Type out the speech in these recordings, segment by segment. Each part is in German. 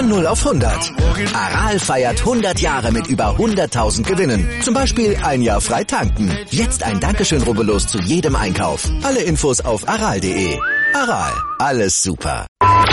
Von 0 auf 100. Aral feiert 100 Jahre mit über 100.000 Gewinnen. Zum Beispiel ein Jahr frei tanken. Jetzt ein Dankeschön, rubbellos zu jedem Einkauf. Alle Infos auf aral.de. Aral, alles super.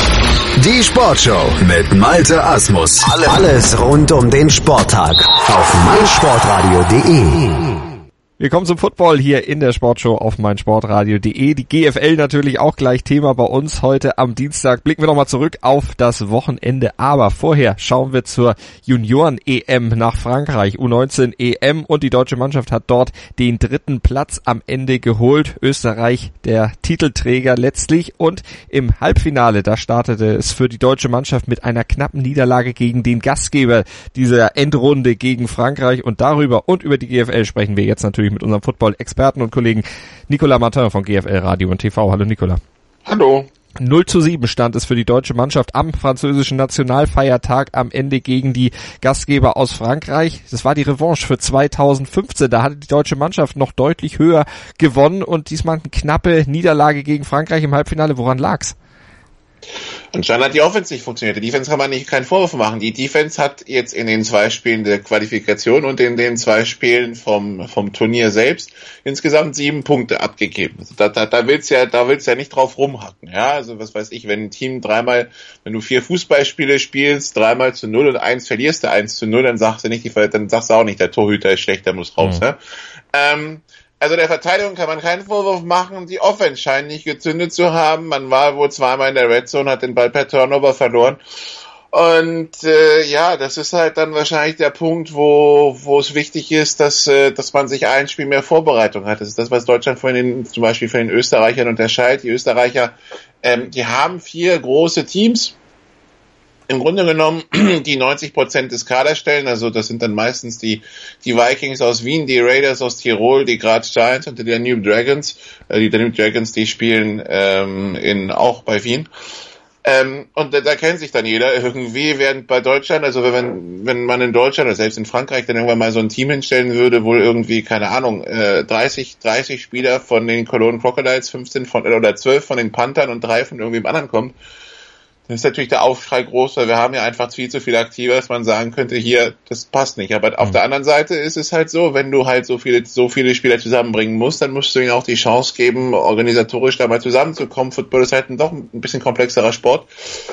Die Sportshow mit Malte Asmus. Alles rund um den Sporttag auf meinsportradio.de. Wir kommen zum Football hier in der Sportshow auf meinsportradio.de. Die GFL natürlich auch gleich Thema bei uns heute am Dienstag. Blicken wir nochmal zurück auf das Wochenende. Aber vorher schauen wir zur Junioren-EM nach Frankreich. U19-EM und die deutsche Mannschaft hat dort den 3. Platz am Ende geholt. Österreich der Titelträger letztlich. Und im Halbfinale, da startete es für die deutsche Mannschaft mit einer knappen Niederlage gegen den Gastgeber dieser Endrunde gegen Frankreich. Und darüber und über die GFL sprechen wir jetzt natürlich mit unserem Football-Experten und Kollegen Nicolas Martin von GFL Radio und TV. Hallo Nicolas. Hallo. 0:7 stand es für die deutsche Mannschaft am französischen Nationalfeiertag am Ende gegen die Gastgeber aus Frankreich. Das war die Revanche für 2015. Da hatte die deutsche Mannschaft noch deutlich höher gewonnen und diesmal eine knappe Niederlage gegen Frankreich im Halbfinale. Woran lag's? Anscheinend hat die Offense nicht funktioniert. Die Defense kann man keinen Vorwurf machen. Die Defense hat jetzt in den 2 Spielen der Qualifikation und in den 2 Spielen vom Turnier selbst insgesamt 7 Punkte abgegeben. Also da willst ja nicht drauf rumhacken. Ja, also was weiß ich, wenn ein Team wenn du 4 Fußballspiele spielst, 3-0 und 1 verlierst du 1-0, dann sagst du auch nicht, der Torhüter ist schlecht, der muss raus. Ja? Also der Verteidigung kann man keinen Vorwurf machen. Die Offense scheint nicht gezündet zu haben. Man war wohl zweimal in der Red Zone, hat den Ball per Turnover verloren. Und das ist halt dann wahrscheinlich der Punkt, wo es wichtig ist, dass man sich ein Spiel mehr Vorbereitung hat. Das ist das, was Deutschland zum Beispiel von den Österreichern unterscheidet. Die Österreicher, die haben 4 große Teams. Im Grunde genommen, die 90% des Kaders stellen, also das sind dann meistens die Vikings aus Wien, die Raiders aus Tirol, die Graz Giants und die Danube Dragons. Die Danube Dragons, die spielen auch bei Wien. Und da kennt sich dann jeder irgendwie, während bei Deutschland, also wenn man in Deutschland oder selbst in Frankreich dann irgendwann mal so ein Team hinstellen würde, wohl irgendwie, keine Ahnung, 30 Spieler von den Cologne Crocodiles, 12 von den Panthern und 3 von irgendwem anderen kommen. Dann ist natürlich der Aufschrei groß, weil wir haben ja einfach viel zu viele Aktive, dass man sagen könnte, hier, das passt nicht. Aber auf der anderen Seite ist es halt so, wenn du halt so viele Spieler zusammenbringen musst, dann musst du ihnen auch die Chance geben, organisatorisch da mal zusammenzukommen. Football ist halt doch ein bisschen komplexerer Sport.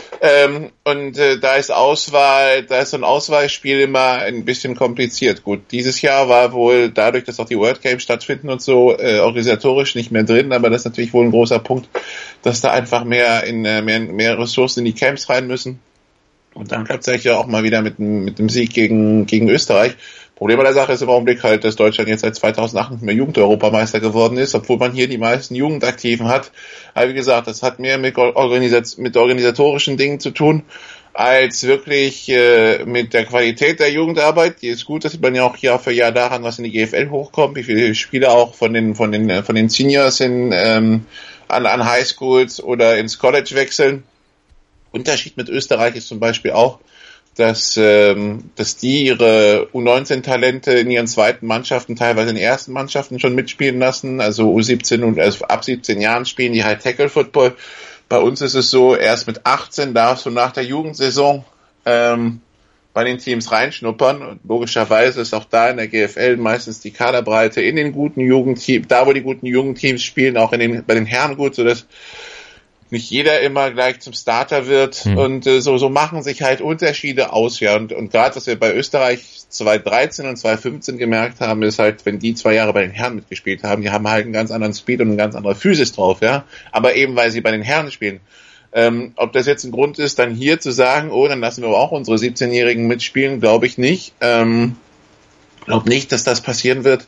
Da ist so ein Auswahlspiel immer ein bisschen kompliziert. Gut, dieses Jahr war wohl dadurch, dass auch die World Games stattfinden und so, organisatorisch nicht mehr drin, aber das ist natürlich wohl ein großer Punkt, dass da einfach mehr Ressourcen in die Camps rein müssen. Und dann klappt es eigentlich ja auch mal wieder mit dem Sieg gegen Österreich. Problem bei der Sache ist im Augenblick halt, dass Deutschland jetzt seit 2008 nicht mehr Jugend-Europameister geworden ist, obwohl man hier die meisten Jugendaktiven hat. Aber wie gesagt, das hat mehr mit organisatorischen Dingen zu tun, als wirklich mit der Qualität der Jugendarbeit. Die ist gut, das sieht man ja auch Jahr für Jahr daran, was in die GFL hochkommt, wie viele Spieler auch von den Seniors an Highschools oder ins College wechseln. Unterschied mit Österreich ist zum Beispiel auch, dass die ihre U19-Talente in ihren zweiten Mannschaften, teilweise in den ersten Mannschaften schon mitspielen lassen, also U17 und ab 17 Jahren spielen die halt Tackle-Football. Bei uns ist es so, erst mit 18 darfst du nach der Jugendsaison bei den Teams reinschnuppern. Und logischerweise ist auch da in der GFL meistens die Kaderbreite in den guten Jugendteams, da wo die guten Jugendteams spielen, auch bei den Herren gut, sodass nicht jeder immer gleich zum Starter wird. Und so machen sich halt Unterschiede aus. Ja. Und gerade, was wir bei Österreich 2013 und 2015 gemerkt haben, ist halt, wenn die 2 Jahre bei den Herren mitgespielt haben, die haben halt einen ganz anderen Speed und eine ganz andere Physis drauf. Ja. Aber eben, weil sie bei den Herren spielen. Ob das jetzt ein Grund ist, dann hier zu sagen, dann lassen wir aber auch unsere 17-Jährigen mitspielen, glaube ich nicht. Glaube nicht, dass das passieren wird.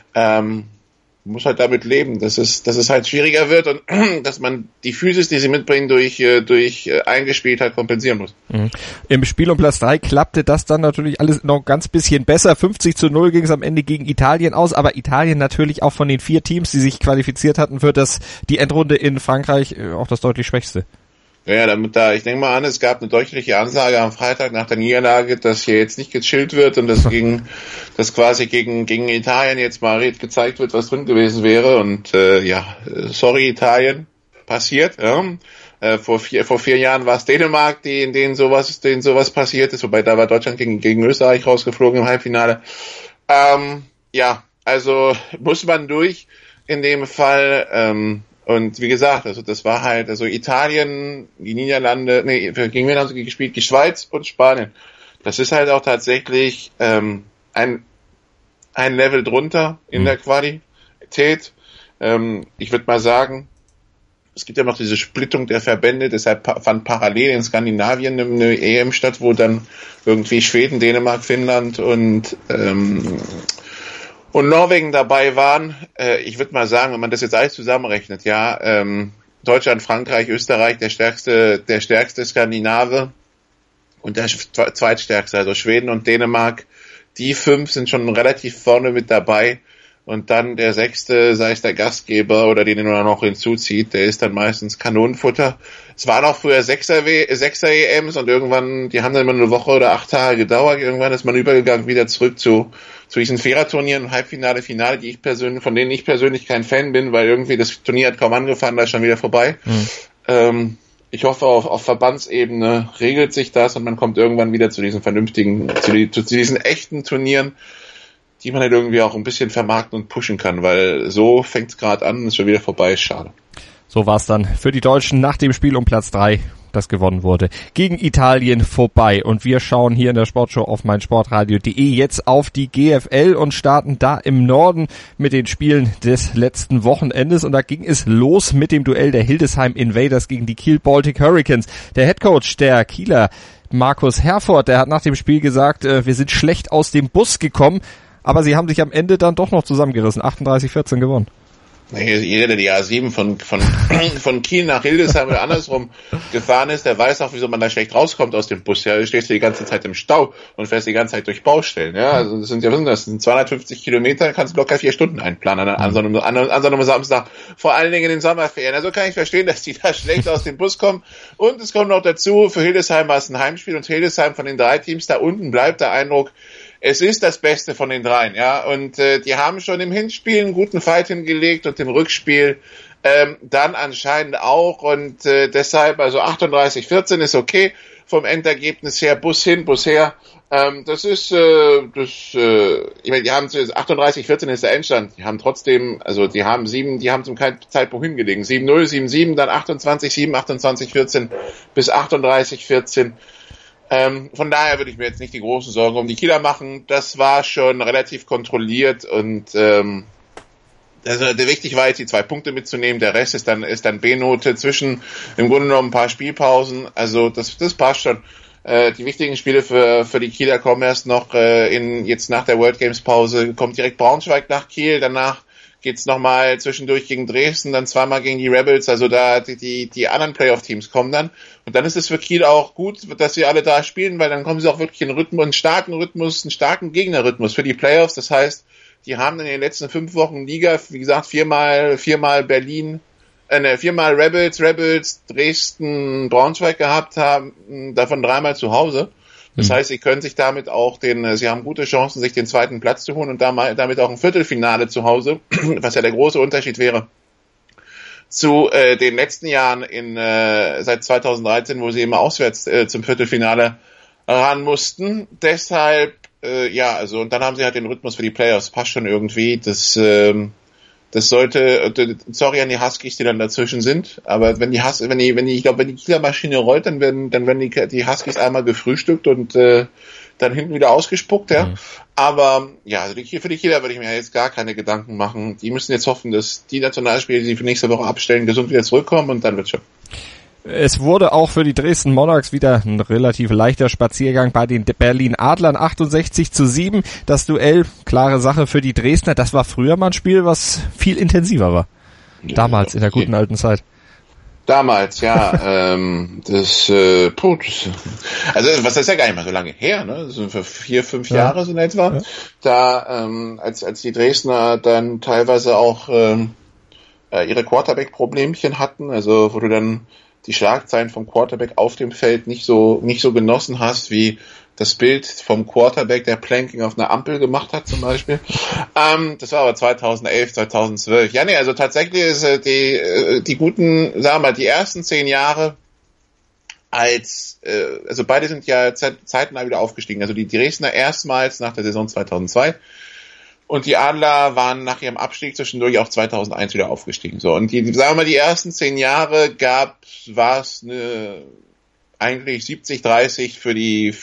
Muss halt damit leben, dass es halt schwieriger wird und dass man die Physis, die sie mitbringen, durch Eingespieltheit kompensieren muss. Im Spiel um Platz 3 klappte das dann natürlich alles noch ganz bisschen besser. 50-0 ging es am Ende gegen Italien aus, aber Italien natürlich auch von den 4 Teams, die sich qualifiziert hatten für die Endrunde in Frankreich, auch das deutlich schwächste. Ja, ich denke mal an, es gab eine deutliche Ansage am Freitag nach der Niederlage, dass hier jetzt nicht gechillt wird und dass quasi gegen Italien jetzt mal gezeigt wird, was drin gewesen wäre und sorry Italien, passiert, ja. Vor 4 Jahren war es Dänemark, in denen sowas passiert ist, wobei da war Deutschland gegen Österreich rausgeflogen im Halbfinale. Ja, also muss man durch in dem Fall. Und wie gesagt, also das war halt, also Italien, die Niederlande, gegen wen haben sie gespielt? Die Schweiz und Spanien. Das ist halt auch tatsächlich ein Level drunter in der Qualität. Ich würde mal sagen, es gibt ja noch diese Splittung der Verbände, deshalb fand parallel in Skandinavien eine EM statt, wo dann irgendwie Schweden, Dänemark, Finnland und Norwegen dabei waren. Ich würde mal sagen, wenn man das jetzt alles zusammenrechnet, ja, Deutschland, Frankreich, Österreich, der stärkste Skandinave und der zweitstärkste, also Schweden und Dänemark, die 5 sind schon relativ vorne mit dabei. Und dann der 6., sei es der Gastgeber oder den er noch hinzuzieht, der ist dann meistens Kanonenfutter. Es waren auch früher 6er EMs und irgendwann, die haben dann immer eine Woche oder 8 Tage gedauert. Irgendwann ist man übergegangen wieder zurück zu diesen Viererturnieren, Halbfinale, Finale, von denen ich persönlich kein Fan bin, weil irgendwie das Turnier hat kaum angefangen, da ist schon wieder vorbei. Ich hoffe, auf Verbandsebene regelt sich das und man kommt irgendwann wieder zu diesen vernünftigen, zu diesen echten Turnieren, die man halt irgendwie auch ein bisschen vermarkten und pushen kann, weil so fängt's gerade an und ist schon wieder vorbei, ist schade. So war's dann für die Deutschen nach dem Spiel um Platz 3, das gewonnen wurde, gegen Italien vorbei. Und wir schauen hier in der Sportshow auf meinsportradio.de jetzt auf die GFL und starten da im Norden mit den Spielen des letzten Wochenendes. Und da ging es los mit dem Duell der Hildesheim Invaders gegen die Kiel Baltic Hurricanes. Der Headcoach der Kieler, Markus Herford, der hat nach dem Spiel gesagt, wir sind schlecht aus dem Bus gekommen. Aber sie haben sich am Ende dann doch noch zusammengerissen. 38-14 gewonnen. Jeder, der die A7 von Kiel nach Hildesheim oder andersrum gefahren ist, der weiß auch, wieso man da schlecht rauskommt aus dem Bus. Ja, du stehst die ganze Zeit im Stau und fährst die ganze Zeit durch Baustellen. Ja, also das sind 250 Kilometer, kannst du locker 4 Stunden einplanen an so einem Samstag. Vor allen Dingen in den Sommerferien. Also kann ich verstehen, dass die da schlecht aus dem Bus kommen. Und es kommt noch dazu, für Hildesheim war es ein Heimspiel und Hildesheim von den 3 Teams da unten bleibt der Eindruck, es ist das Beste von den 3, ja, und die haben schon im Hinspiel einen guten Fight hingelegt und im Rückspiel dann anscheinend auch und deshalb, also 38-14 ist okay vom Endergebnis her, Bus hin, Bus her, das ist, ich meine, die haben 38-14 ist der Endstand, die haben trotzdem, also die haben zum keinen Zeitpunkt hingelegen, 7-0, 7-7, dann 28-7, 28-14 bis 38-14. Von daher würde ich mir jetzt nicht die großen Sorgen um die Kieler machen. Das war schon relativ kontrolliert und also wichtig war jetzt die 2 Punkte mitzunehmen. Der Rest ist dann B-Note zwischen im Grunde genommen ein paar Spielpausen. Also das passt schon. Die wichtigen Spiele für die Kieler kommen erst noch jetzt nach der World Games Pause. Kommt direkt Braunschweig nach Kiel, danach geht's nochmal zwischendurch gegen Dresden, dann zweimal gegen die Rebels, also da die anderen Playoff-Teams kommen dann. Und dann ist es für Kiel auch gut, dass sie alle da spielen, weil dann kommen sie auch wirklich in einen starken Gegnerrhythmus für die Playoffs. Das heißt, die haben in den letzten 5 Wochen Liga, wie gesagt, viermal Berlin, 4-mal Rebels, Dresden, Braunschweig gehabt haben, davon 3-mal zu Hause. Das heißt, sie können sich damit auch sie haben gute Chancen, sich den 2. Platz zu holen und damit auch ein Viertelfinale zu Hause, was ja der große Unterschied wäre zu den letzten Jahren seit 2013, wo sie immer auswärts zum Viertelfinale ran mussten. Deshalb, also und dann haben sie halt den Rhythmus für die Playoffs, passt schon irgendwie. Das sollte, sorry an die Huskies, die dann dazwischen sind, aber wenn die Kieler Maschine rollt, dann werden die Huskies einmal gefrühstückt und dann hinten wieder ausgespuckt, ja. Aber ja, also für die Kieler würde ich mir jetzt gar keine Gedanken machen. Die müssen jetzt hoffen, dass die Nationalspieler, die sie für nächste Woche abstellen, gesund wieder zurückkommen und dann wird's schon. Es wurde auch für die Dresden Monarchs wieder ein relativ leichter Spaziergang bei den Berlin Adlern, 68-7. Das Duell, klare Sache für die Dresdner. Das war früher mal ein Spiel, was viel intensiver war. Damals, in der guten alten Zeit. Damals, ja. Also was ist ja gar nicht mal so lange her, ne? Das sind für 4-5 Jahre so in etwa. Ja. Da, als die Dresdner dann teilweise auch ihre Quarterback-Problemchen hatten, also wo du dann die Schlagzeilen vom Quarterback auf dem Feld nicht so genossen hast, wie das Bild vom Quarterback, der Planking auf einer Ampel gemacht hat zum Beispiel. Das war aber 2011, 2012. Ja, nee, also tatsächlich ist die guten, sagen wir mal, die ersten 10 Jahre also beide sind ja zeitnah wieder aufgestiegen. Also die Dresdner erstmals nach der Saison 2002 und die Adler waren nach ihrem Abstieg zwischendurch auch 2001 wieder aufgestiegen. So, und sagen wir mal, die ersten 10 Jahre war es eigentlich 70-30 für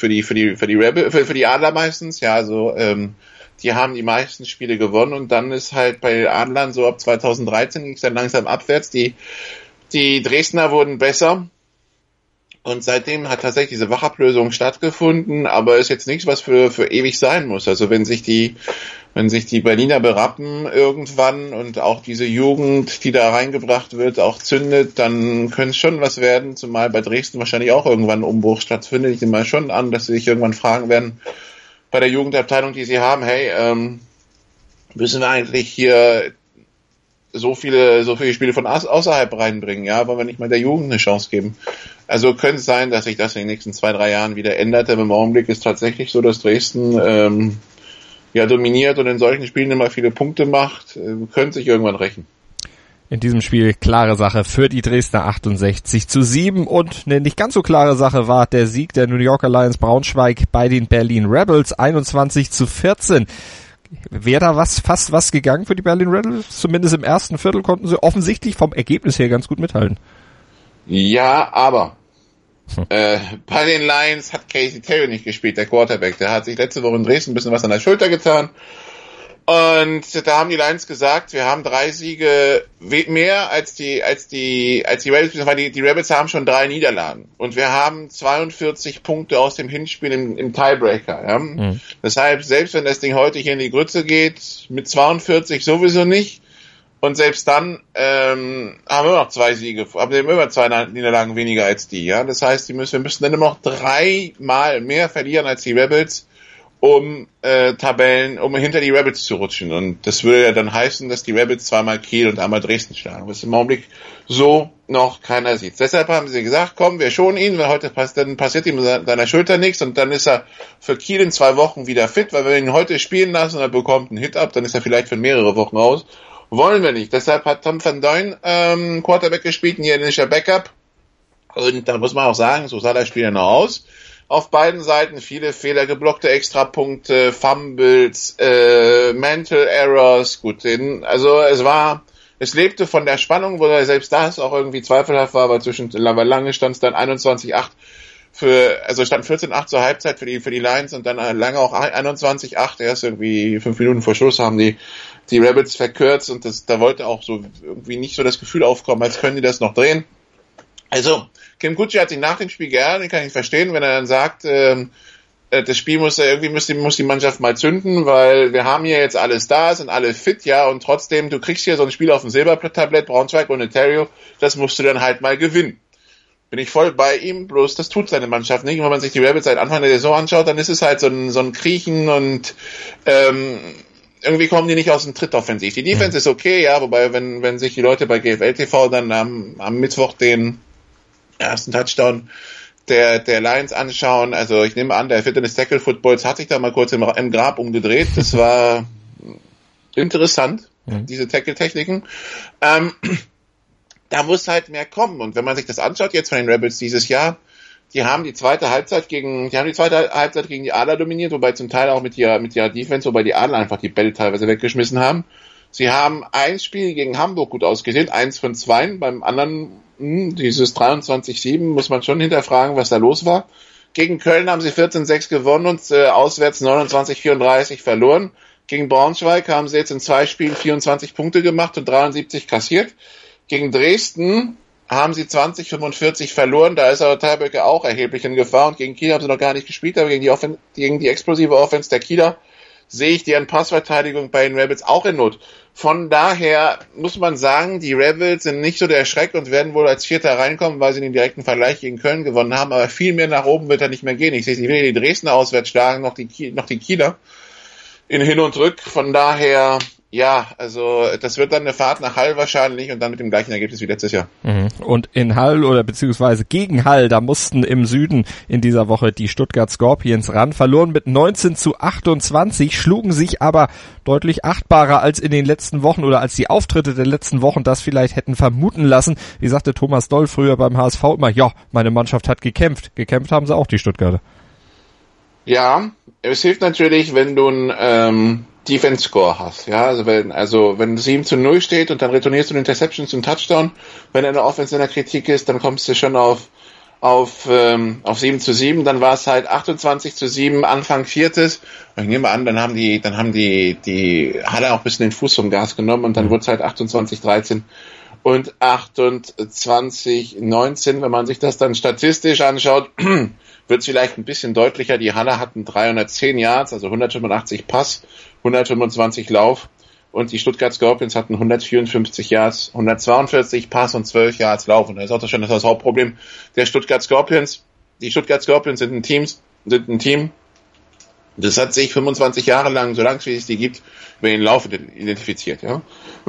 die Adler meistens. Ja, also die haben die meisten Spiele gewonnen und dann ist halt bei Adlern so ab 2013 ging es dann langsam abwärts. Die Dresdner wurden besser. Und seitdem hat tatsächlich diese Wachablösung stattgefunden, aber ist jetzt nichts, was für ewig sein muss. Also wenn sich die Berliner berappen irgendwann und auch diese Jugend, die da reingebracht wird, auch zündet, dann könnte es schon was werden, zumal bei Dresden wahrscheinlich auch irgendwann ein Umbruch stattfindet. Ich nehme mal schon an, dass sie sich irgendwann fragen werden, bei der Jugendabteilung, die sie haben, hey, müssen wir eigentlich hier so viele Spiele von außerhalb reinbringen, ja, wollen wir nicht mal der Jugend eine Chance geben. Also könnte es sein, dass sich das in den nächsten 2-3 Jahren wieder ändert, aber im Augenblick ist tatsächlich so, dass Dresden dominiert und in solchen Spielen immer viele Punkte macht, könnte sich irgendwann rächen. In diesem Spiel klare Sache für die Dresdner 68-7 und eine nicht ganz so klare Sache war der Sieg der New Yorker Lions Braunschweig bei den Berlin Rebels 21-14. Wäre da fast was gegangen für die Berlin Rebels? Zumindest im ersten Viertel konnten sie offensichtlich vom Ergebnis her ganz gut mithalten. Ja, aber bei den Lions hat Casey Terry nicht gespielt, der Quarterback. Der hat sich letzte Woche in Dresden ein bisschen was an der Schulter getan. Und da haben die Lions gesagt, wir haben 3 Siege mehr als die Rebels, weil die Rebels haben schon 3 Niederlagen. Und wir haben 42 Punkte aus dem Hinspiel im Tiebreaker. Ja? Mhm. Deshalb, selbst wenn das Ding heute hier in die Grütze geht, mit 42 sowieso nicht. Und selbst dann haben wir noch 2 Siege, haben wir immer 2 Niederlagen weniger als die. Ja, das heißt, wir müssen dann immer noch 3-mal mehr verlieren als die Rebels, um hinter die Rebels zu rutschen. Und das würde ja dann heißen, dass die Rebels 2-mal Kiel und einmal Dresden schlagen, was im Augenblick so noch keiner sieht. Deshalb haben sie gesagt, komm, wir schonen ihn, weil dann passiert ihm an seiner Schulter nichts und dann ist er für Kiel in 2 Wochen wieder fit, weil wir ihn heute spielen lassen und er bekommt einen Hit ab, dann ist er vielleicht für mehrere Wochen raus. Wollen wir nicht. Deshalb hat Tom van Duyn Quarterback gespielt, ein niederländischer Backup. Und da muss man auch sagen, so sah das Spiel ja noch aus. Auf beiden Seiten viele Fehler, geblockte Extrapunkte, Fumbles, Mental Errors. Gut, also es lebte von der Spannung, wo selbst das auch irgendwie zweifelhaft war, aber lange stand es dann 21-8 stand 14-8 zur Halbzeit für die Lions und dann lange auch 21-8, erst irgendwie 5 Minuten vor Schluss haben die Rebels verkürzt und da wollte auch so irgendwie nicht so das Gefühl aufkommen, als können die das noch drehen. Also, Kim Gucci hat sich nach dem Spiel geärgert, den kann ich verstehen, wenn er dann sagt, das Spiel muss die Mannschaft mal zünden, weil wir haben hier jetzt alles da, sind alle fit, ja, und trotzdem, du kriegst hier so ein Spiel auf dem Silbertablett, Braunschweig und Ontario, das musst du dann halt mal gewinnen. Bin ich voll bei ihm, bloß das tut seine Mannschaft nicht. Und wenn man sich die Rebels seit Anfang der Saison anschaut, dann ist es halt so ein Kriechen und irgendwie kommen die nicht aus dem Tritt offensiv. Die Defense ist okay, ja, wobei wenn sich die Leute bei GFL TV dann am Mittwoch den ersten Touchdown der Lions anschauen, also ich nehme an, der Fitness Tackle Footballs hat sich da mal kurz im Grab umgedreht. Das war interessant, diese Tackle-Techniken. Da muss halt mehr kommen. Und wenn man sich das anschaut jetzt von den Rebels dieses Jahr, die haben die zweite Halbzeit gegen die Adler dominiert, wobei zum Teil auch mit ihrer Defense, wobei die Adler einfach die Bälle teilweise weggeschmissen haben. Sie haben ein Spiel gegen Hamburg gut ausgesehen, 1 von 2. Beim anderen, dieses 23-7, muss man schon hinterfragen, was da los war. Gegen Köln haben sie 14-6 gewonnen und auswärts 29-34 verloren. Gegen Braunschweig haben sie jetzt in 2 Spielen 24 Punkte gemacht und 73 kassiert. Gegen Dresden haben sie 20-45 verloren, da ist aber Tiebreaker auch erheblich in Gefahr und gegen Kiel haben sie noch gar nicht gespielt, aber gegen die explosive Offense der Kieler sehe ich deren Passverteidigung bei den Rebels auch in Not. Von daher muss man sagen, die Rebels sind nicht so der Schreck und werden wohl als Vierter reinkommen, weil sie den direkten Vergleich gegen Köln gewonnen haben, aber viel mehr nach oben wird da nicht mehr gehen. Ich sehe sie weder die Dresdner auswärts schlagen, noch die Kieler in Hin und Rück. Von daher Ja, also das wird dann eine Fahrt nach Hull wahrscheinlich und dann mit dem gleichen Ergebnis wie letztes Jahr. Und in Hull oder beziehungsweise gegen Hull, da mussten im Süden in dieser Woche die Stuttgart Scorpions ran, verloren mit 19-28, schlugen sich aber deutlich achtbarer als in den letzten Wochen oder als die Auftritte der letzten Wochen das vielleicht hätten vermuten lassen. Wie sagte Thomas Doll früher beim HSV immer, ja, meine Mannschaft hat gekämpft. Gekämpft haben sie auch, die Stuttgarter. Ja, es hilft natürlich, wenn du ein Defense-Score hast. Ja, also wenn 7-0 steht und dann retournierst du eine Interception zum Touchdown, wenn eine Offense in der Kritik ist, dann kommst du schon auf 7-7, dann war es halt 28-7 Anfang Viertes. Und ich nehme an, dann haben die Halle auch ein bisschen den Fuß vom Gas genommen und dann wurde es halt 28-13 und 28-19. Wenn man sich das dann statistisch anschaut, wird es vielleicht ein bisschen deutlicher. Die Halle hatten 310 Yards, also 185 Pass, 125 Lauf. Und die Stuttgart Scorpions hatten 154 Yards, 142 Pass und 12 Yards Lauf. Und das ist auch schon das Hauptproblem der Stuttgart Scorpions. Die Stuttgart Scorpions sind ein Team, das hat sich 25 Jahre lang, so lange wie es die gibt, über den Lauf identifiziert. Ja?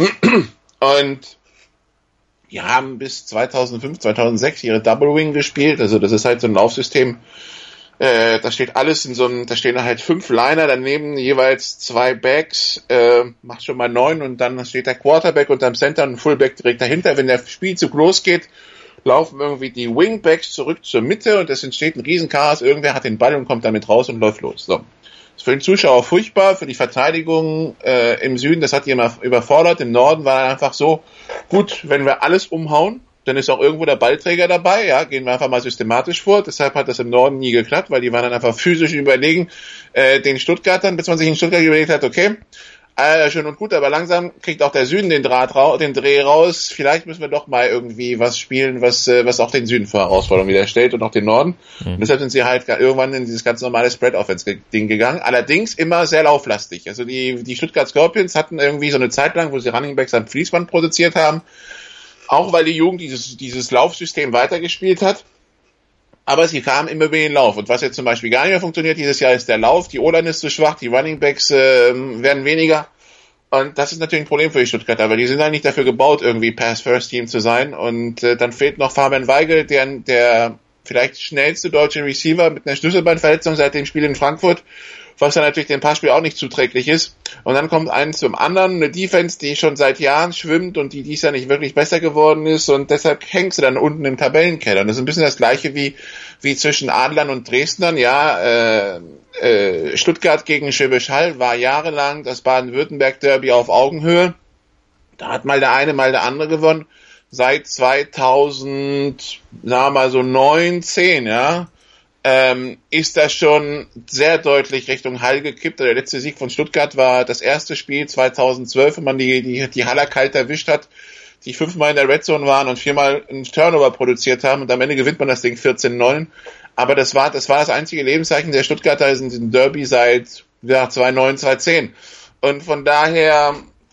Und die haben bis 2005, 2006 ihre Double Wing gespielt. Also das ist halt so ein Laufsystem. Da steht alles da stehen halt 5 Liner, daneben jeweils 2 Backs, macht schon mal 9 und dann steht der Quarterback und am Center und ein Fullback direkt dahinter. Wenn der Spielzug losgeht, laufen irgendwie die Wingbacks zurück zur Mitte und es entsteht ein Riesenchaos. Irgendwer hat den Ball und kommt damit raus und läuft los. So. Das ist für den Zuschauer furchtbar, für die Verteidigung im Süden, das hat die immer überfordert. Im Norden war einfach so, gut, wenn wir alles umhauen, dann ist auch irgendwo der Ballträger dabei, ja, gehen wir einfach mal systematisch vor. Deshalb hat das im Norden nie geklappt, weil die waren dann einfach physisch überlegen den Stuttgartern, bis man sich in Stuttgart überlegt hat, okay, schön und gut, aber langsam kriegt auch der Süden den Dreh raus. Vielleicht müssen wir doch mal irgendwie was spielen, was auch den Süden vor Herausforderungen wieder stellt und auch den Norden. Und deshalb sind sie halt irgendwann in dieses ganz normale Spread-Offense-Ding gegangen. Allerdings immer sehr lauflastig. Also die Stuttgart Scorpions hatten irgendwie so eine Zeit lang, wo sie Runningbacks am Fließband produziert haben. Auch weil die Jugend dieses Laufsystem weitergespielt hat. Aber sie kamen immer über den Lauf. Und was jetzt zum Beispiel gar nicht mehr funktioniert dieses Jahr, ist der Lauf. Die O-Line ist zu schwach, die Runningbacks werden weniger. Und das ist natürlich ein Problem für die Stuttgarter, weil die sind halt nicht dafür gebaut, irgendwie Pass-First-Team zu sein. Und dann fehlt noch Fabian Weigel, der vielleicht schnellste deutsche Receiver mit einer Schlüsselbeinverletzung seit dem Spiel in Frankfurt, was dann natürlich dem Passspiel auch nicht zuträglich ist. Und dann kommt eins zum anderen, eine Defense, die schon seit Jahren schwimmt und die dies Jahr nicht wirklich besser geworden ist und deshalb hängst du dann unten im Tabellenkeller. Und das ist ein bisschen das Gleiche wie zwischen Adlern und Dresdnern. Ja, Stuttgart gegen Schwäbisch Hall war jahrelang das Baden-Württemberg-Derby auf Augenhöhe. Da hat mal der eine, mal der andere gewonnen. Seit 2009, 10, ja, ist das schon sehr deutlich Richtung Hall gekippt. Der letzte Sieg von Stuttgart war das erste Spiel 2012, wenn man die Haller kalt erwischt hat, die 5-mal in der Red Zone waren und 4-mal einen Turnover produziert haben und am Ende gewinnt man das Ding 14-9. Aber das war das einzige Lebenszeichen der Stuttgarter in diesem Derby seit 2009, 2010. Und von daher,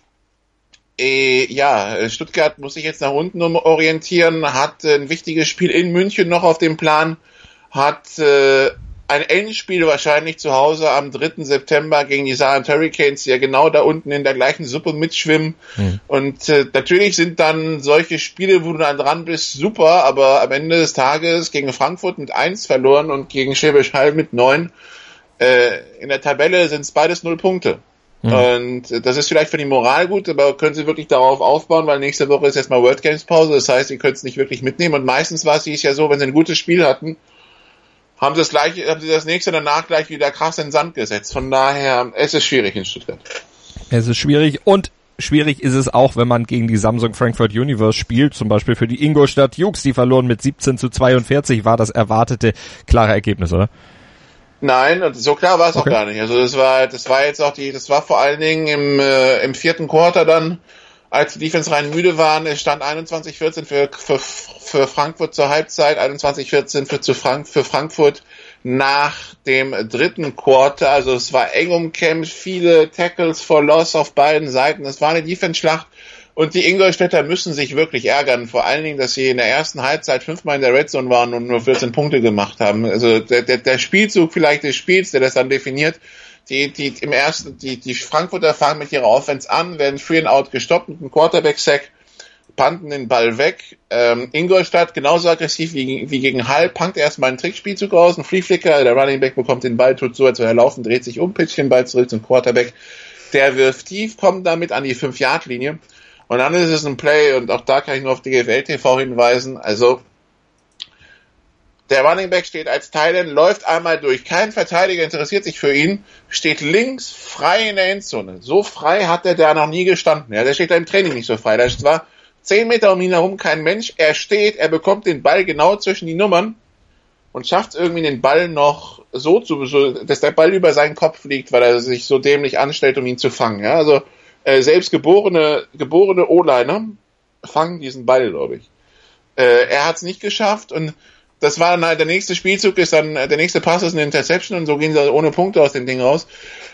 Stuttgart muss sich jetzt nach unten orientieren, hat ein wichtiges Spiel in München noch auf dem Plan, hat ein Endspiel wahrscheinlich zu Hause am 3. September gegen die Saarland Hurricanes, die ja genau da unten in der gleichen Suppe mitschwimmen. Und natürlich sind dann solche Spiele, wo du dann dran bist, super, aber am Ende des Tages gegen Frankfurt mit 1 verloren und gegen Schwäbisch Hall mit 9. In der Tabelle sind es beides 0 Punkte. Und das ist vielleicht für die Moral gut, aber können sie wirklich darauf aufbauen, weil nächste Woche ist erstmal World Games Pause, das heißt, sie können es nicht wirklich mitnehmen. Und meistens war es ja so, wenn sie ein gutes Spiel hatten, haben sie das nächste danach gleich wieder krass in den Sand gesetzt. Von daher, es ist schwierig in Stuttgart. Es ist schwierig und schwierig ist es auch, wenn man gegen die Samsung Frankfurt Universe spielt, zum Beispiel für die Ingolstadt Jukes, die verloren mit 17-42, war das erwartete klare Ergebnis, oder? Nein, und so klar war es auch gar nicht. Also das war jetzt auch das war vor allen Dingen im 4. Quarter dann, als die Defense rein müde waren, es stand 21-14 für Frankfurt zur Halbzeit, 21-14 für Frankfurt nach dem 3. Quarter. Also es war eng umkämpft, viele Tackles for Loss auf beiden Seiten. Es war eine Defense-Schlacht und die Ingolstädter müssen sich wirklich ärgern. Vor allen Dingen, dass sie in der ersten Halbzeit 5-mal in der Red Zone waren und nur 14 Punkte gemacht haben. Also der Spielzug vielleicht des Spiels, der das dann definiert, Die Frankfurter fangen mit ihrer Offense an, werden Free and Out gestoppt mit einem Quarterback-Sack, punten den Ball weg. Ingolstadt genauso aggressiv wie gegen Hall, punkt erstmal einen Trickspielzug aus, ein Free Flicker, der Running Back bekommt den Ball, tut so, als würde er laufen, dreht sich um, pitcht den Ball zurück zum Quarterback. Der wirft tief, kommt damit an die 5-Yard-Linie. Und dann ist es ein Play, und auch da kann ich nur auf die GFL TV hinweisen, also der Running Back steht als Tight End, läuft einmal durch, kein Verteidiger interessiert sich für ihn, steht links frei in der Endzone. So frei hat er da noch nie gestanden. Ja, der steht da im Training nicht so frei. Da war 10 Meter um ihn herum kein Mensch. Er steht, er bekommt den Ball genau zwischen die Nummern und schafft es irgendwie den Ball noch so, dass der Ball über seinen Kopf liegt, weil er sich so dämlich anstellt, um ihn zu fangen. Ja, also selbst geborene O-Liner fangen diesen Ball, glaube ich. Er hat es nicht geschafft, und das war dann halt der nächste Spielzug, der nächste Pass ist eine Interception, und so gehen sie ohne Punkte aus dem Ding raus.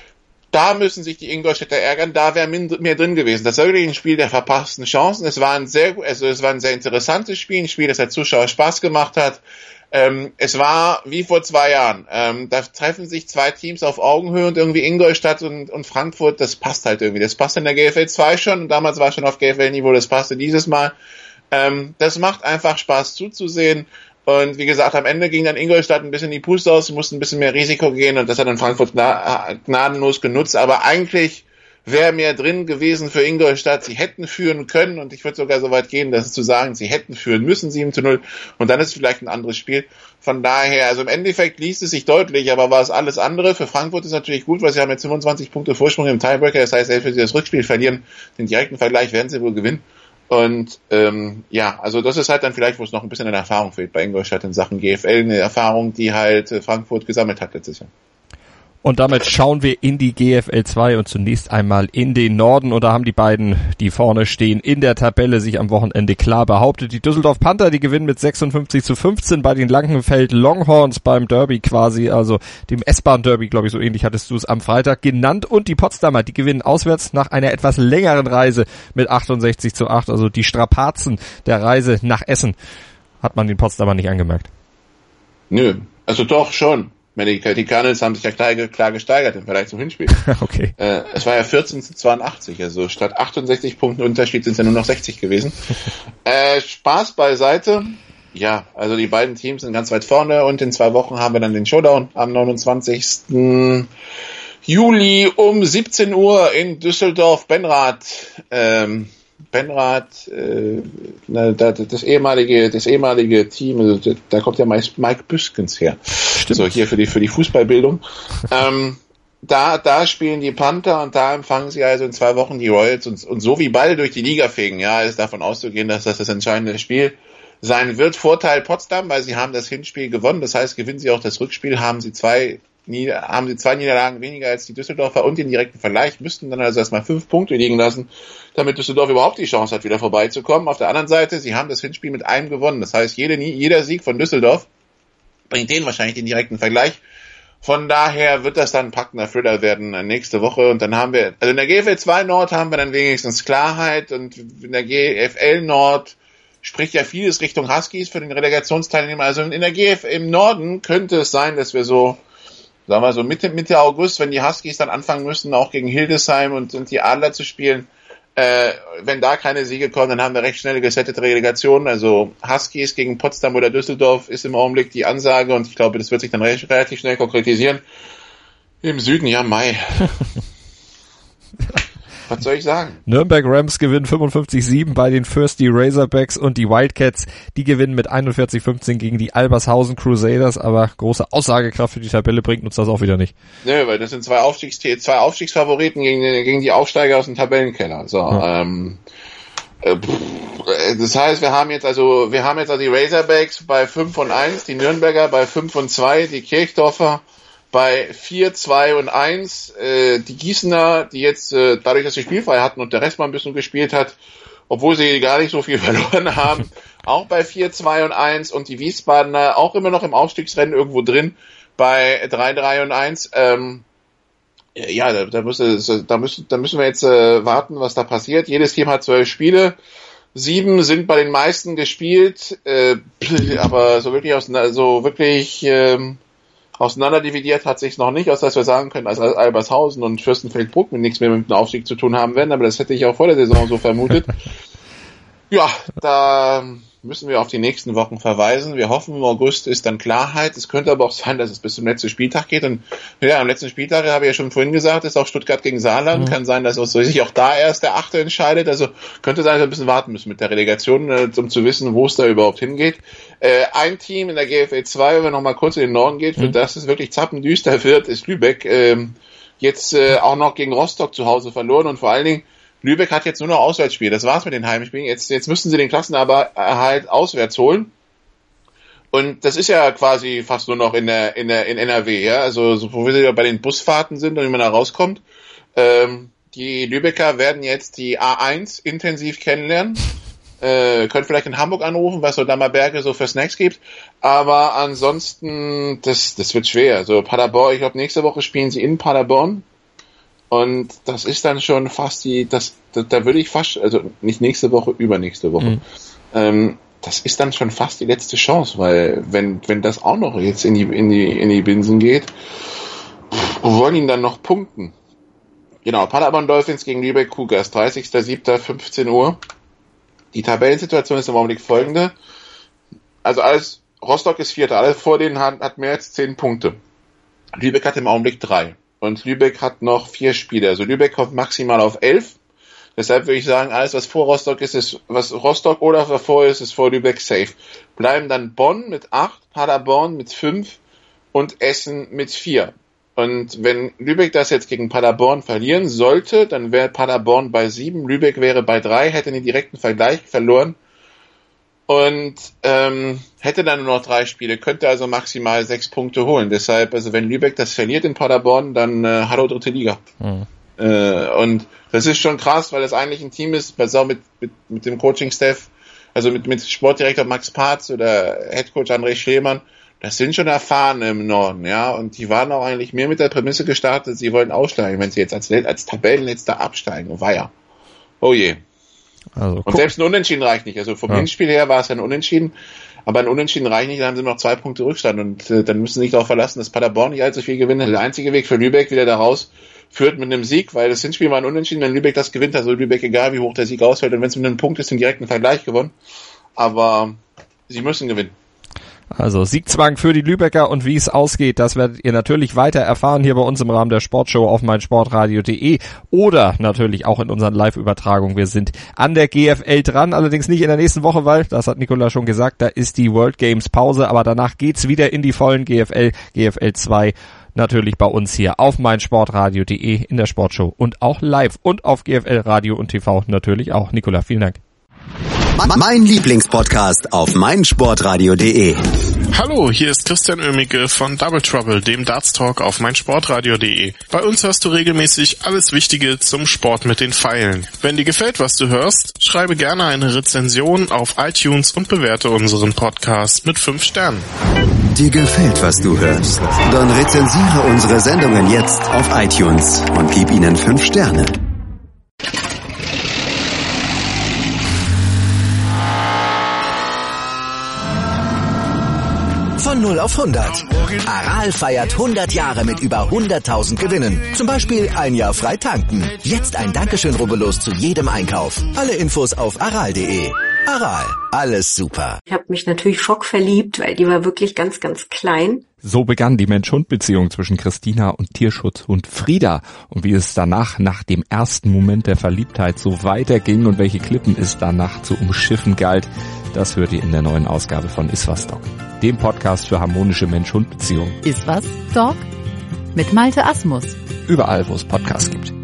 Da müssen sich die Ingolstädter ärgern, da wäre mehr drin gewesen. Das war wirklich ein Spiel der verpassten Chancen. Es war ein sehr interessantes Spiel, ein Spiel, das der Zuschauer Spaß gemacht hat. Es war wie vor 2 Jahren. Da treffen sich 2 Teams auf Augenhöhe, und irgendwie Ingolstadt und Frankfurt, das passt halt irgendwie. Das passt in der GFL 2 schon, und damals war es schon auf GFL-Niveau, das passte dieses Mal. Das macht einfach Spaß zuzusehen. Und wie gesagt, am Ende ging dann Ingolstadt ein bisschen die Puste aus, sie mussten ein bisschen mehr Risiko gehen, und das hat dann Frankfurt gnadenlos genutzt. Aber eigentlich wäre mehr drin gewesen für Ingolstadt. Sie hätten führen können, und ich würde sogar so weit gehen, das zu sagen, sie hätten führen müssen, 7-0, und dann ist es vielleicht ein anderes Spiel. Von daher, also im Endeffekt liest es sich deutlich, aber war es alles andere. Für Frankfurt ist natürlich gut, weil sie haben jetzt 25 Punkte Vorsprung im Tiebreaker, das heißt, selbst wenn sie das Rückspiel verlieren, den direkten Vergleich werden sie wohl gewinnen. Und also das ist halt dann vielleicht, wo es noch ein bisschen an Erfahrung fehlt bei Ingolstadt in Sachen GFL, eine Erfahrung, die halt Frankfurt gesammelt hat letztes Jahr. Und damit schauen wir in die GFL 2 und zunächst einmal in den Norden. Und da haben die beiden, die vorne stehen, in der Tabelle sich am Wochenende klar behauptet. Die Düsseldorf Panther, die gewinnen mit 56-15 bei den Langenfeld Longhorns beim Derby quasi, also dem S-Bahn-Derby, glaube ich, so ähnlich hattest du es am Freitag genannt. Und die Potsdamer, die gewinnen auswärts nach einer etwas längeren Reise mit 68-8. Also die Strapazen der Reise nach Essen hat man den Potsdamer nicht angemerkt. Nö, also doch schon. Die Cardinals haben sich ja klar gesteigert im Vergleich zum Hinspiel. Okay. Es war ja 14-82, also statt 68 Punkten Unterschied sind es ja nur noch 60 gewesen. Spaß beiseite. Ja, also die beiden Teams sind ganz weit vorne, und in 2 Wochen haben wir dann den Showdown am 29. Juli um 17 Uhr in Düsseldorf-Benrath. Das ehemalige Team, also da kommt ja meist Mike Büskens her. Stimmt. So hier für die Fußballbildung. Da spielen die Panther, und da empfangen sie also in 2 Wochen die Royals, und so wie Ball durch die Liga fegen, ja, ist davon auszugehen, dass das entscheidende Spiel sein wird. Vorteil Potsdam, weil sie haben das Hinspiel gewonnen, das heißt, gewinnen sie auch das Rückspiel, haben sie 2 Niederlagen weniger als die Düsseldorfer, und den direkten Vergleich müssten dann also erstmal 5 Punkte liegen lassen, damit Düsseldorf überhaupt die Chance hat, wieder vorbeizukommen. Auf der anderen Seite, sie haben das Hinspiel mit einem gewonnen. Das heißt, jeder Sieg von Düsseldorf bringt denen wahrscheinlich den direkten Vergleich. Von daher wird das dann ein packender Thriller werden nächste Woche. Und dann haben wir, also in der GFL 2 Nord haben wir dann wenigstens Klarheit, und in der GFL Nord spricht ja vieles Richtung Huskies für den Relegationsteilnehmer. Also in der GFL im Norden könnte es sein, dass wir so, sagen wir so Mitte August, wenn die Huskies dann anfangen müssen, auch gegen Hildesheim und die Adler zu spielen, wenn da keine Siege kommen, dann haben wir recht schnell gesettete Relegationen. Also Huskies gegen Potsdam oder Düsseldorf ist im Augenblick die Ansage, und ich glaube, das wird sich dann relativ schnell konkretisieren. Im Süden, ja, Mai. Was soll ich sagen? Nürnberg Rams gewinnen 55-7 bei den Thirsty Razorbacks, und die Wildcats, die gewinnen mit 41-15 gegen die Albershausen Crusaders, aber große Aussagekraft für die Tabelle bringt uns das auch wieder nicht. Nö, weil das sind zwei Aufstiegsfavoriten gegen die Aufsteiger aus dem Tabellenkeller. So, ja. Das heißt, wir haben jetzt also die Razorbacks bei 5-1, die Nürnberger bei 5-2, die Kirchdorfer bei 4-2-1, die Gießener, die jetzt dadurch, dass sie spielfrei hatten und der Rest mal ein bisschen gespielt hat, obwohl sie gar nicht so viel verloren haben, auch bei 4-2-1, und die Wiesbadener auch immer noch im Aufstiegsrennen irgendwo drin bei 3-3-1. Da müssen wir jetzt warten, was da passiert. Jedes Team hat 12 Spiele. 7 sind bei den Auseinanderdividiert hat sich noch nicht, außer dass wir sagen können, als Albershausen und Fürstenfeldbruck nichts mehr mit dem Aufstieg zu tun haben werden, aber das hätte ich auch vor der Saison so vermutet. Ja, da müssen wir auf die nächsten Wochen verweisen. Wir hoffen, im August ist dann Klarheit. Es könnte aber auch sein, dass es bis zum letzten Spieltag geht. Und ja, am letzten Spieltag, habe ich ja schon vorhin gesagt, ist auch Stuttgart gegen Saarland. Kann sein, dass sich auch da erst der 8. entscheidet. Also könnte sein, dass wir ein bisschen warten müssen mit der Relegation, um zu wissen, wo es da überhaupt hingeht. Ein Team in der GFL 2, wenn man noch mal kurz in den Norden geht, für das es wirklich zappendüster wird, ist Lübeck. Jetzt auch noch gegen Rostock zu Hause verloren und vor allen Dingen Lübeck hat jetzt nur noch Auswärtsspiele. Das war's mit den Heimspielen. Jetzt müssen sie den Klassenerhalt auswärts holen. Und das ist ja quasi fast nur noch in NRW, ja. Also, so, wo wir bei den Busfahrten sind und wie man da rauskommt. Die Lübecker werden jetzt die A1 intensiv kennenlernen. Können vielleicht in Hamburg anrufen, was so Dammerberge so für Snacks gibt. Aber ansonsten, das wird schwer. Also Paderborn, ich glaube, nächste Woche spielen sie in Paderborn. Und das ist dann schon fast da würde ich fast, also nicht nächste Woche, übernächste Woche. Das ist dann schon fast die letzte Chance, weil wenn das auch noch jetzt in die Binsen geht, wo wollen ihn dann noch punkten? Genau, Paderborn Dolphins gegen Lübeck Cougars, 30.07. 15 Uhr. Die Tabellensituation ist im Augenblick folgende. Also Rostock ist Vierter, alles vor denen hat mehr als 10 Punkte. Lübeck hat im Augenblick 3. Und Lübeck hat noch 4 Spiele. Also Lübeck kommt maximal auf 11. Deshalb würde ich sagen, alles, was vor Rostock ist, was Rostock oder davor ist vor Lübeck safe. Bleiben dann Bonn mit 8, Paderborn mit 5 und Essen mit 4. Und wenn Lübeck das jetzt gegen Paderborn verlieren sollte, dann wäre Paderborn bei 7, Lübeck wäre bei 3, hätte den direkten Vergleich verloren. Und hätte dann nur noch 3 Spiele, könnte also maximal 6 Punkte holen. Deshalb, also wenn Lübeck das verliert in Paderborn, dann hallo dritte Liga. Und das ist schon krass, weil das eigentlich ein Team ist, was auch mit dem Coaching-Staff, also mit Sportdirektor Max Parz oder Headcoach André Schlemann, das sind schon Erfahrene im Norden, ja. Und die waren auch eigentlich mehr mit der Prämisse gestartet, sie wollten aussteigen, wenn sie jetzt als Tabellenletzter absteigen. Weia. Oh je. Also, und selbst ein Unentschieden reicht nicht. Also vom Hinspiel her war es ja ein Unentschieden, aber ein Unentschieden reicht nicht, dann haben sie noch 2 Punkte Rückstand und dann müssen sie sich darauf verlassen, dass Paderborn nicht allzu viel gewinnt. Der einzige Weg für Lübeck wieder da raus führt mit einem Sieg, weil das Hinspiel war ein Unentschieden, wenn Lübeck das gewinnt, also Lübeck egal wie hoch der Sieg ausfällt und wenn es mit einem Punkt ist, den direkten Vergleich gewonnen. Aber sie müssen gewinnen. Also Siegzwang für die Lübecker und wie es ausgeht, das werdet ihr natürlich weiter erfahren hier bei uns im Rahmen der Sportshow auf meinsportradio.de oder natürlich auch in unseren Live-Übertragungen. Wir sind an der GFL dran, allerdings nicht in der nächsten Woche, weil, das hat Nicola schon gesagt, da ist die World Games Pause, aber danach geht's wieder in die vollen GFL 2 natürlich bei uns hier auf meinsportradio.de in der Sportshow und auch live und auf GFL Radio und TV natürlich auch. Nicola, vielen Dank. Mein Lieblingspodcast auf meinsportradio.de. Hallo, hier ist Christian Oemicke von Double Trouble, dem Darts Talk auf meinsportradio.de. Bei uns hörst du regelmäßig alles Wichtige zum Sport mit den Pfeilen. Wenn dir gefällt, was du hörst, schreibe gerne eine Rezension auf iTunes und bewerte unseren Podcast mit 5 Sternen. Dir gefällt, was du hörst? Dann rezensiere unsere Sendungen jetzt auf iTunes und gib ihnen 5 Sterne. Von 0 auf 100. Aral feiert 100 Jahre mit über 100.000 Gewinnen. Zum Beispiel ein Jahr frei tanken. Jetzt ein Dankeschön, rubbellos zu jedem Einkauf. Alle Infos auf aral.de. Aral, alles super. Ich habe mich natürlich schockverliebt, weil die war wirklich ganz, ganz klein. So begann die Mensch-Hund-Beziehung zwischen Christina und Tierschutzhund Frieda. Und wie es danach, nach dem ersten Moment der Verliebtheit, so weiterging und welche Klippen es danach zu umschiffen galt, das hört ihr in der neuen Ausgabe von Iswas Dog, dem Podcast für harmonische Mensch-Hund-Beziehungen. Iswas Dog mit Malte Asmus. Überall, wo es Podcasts gibt.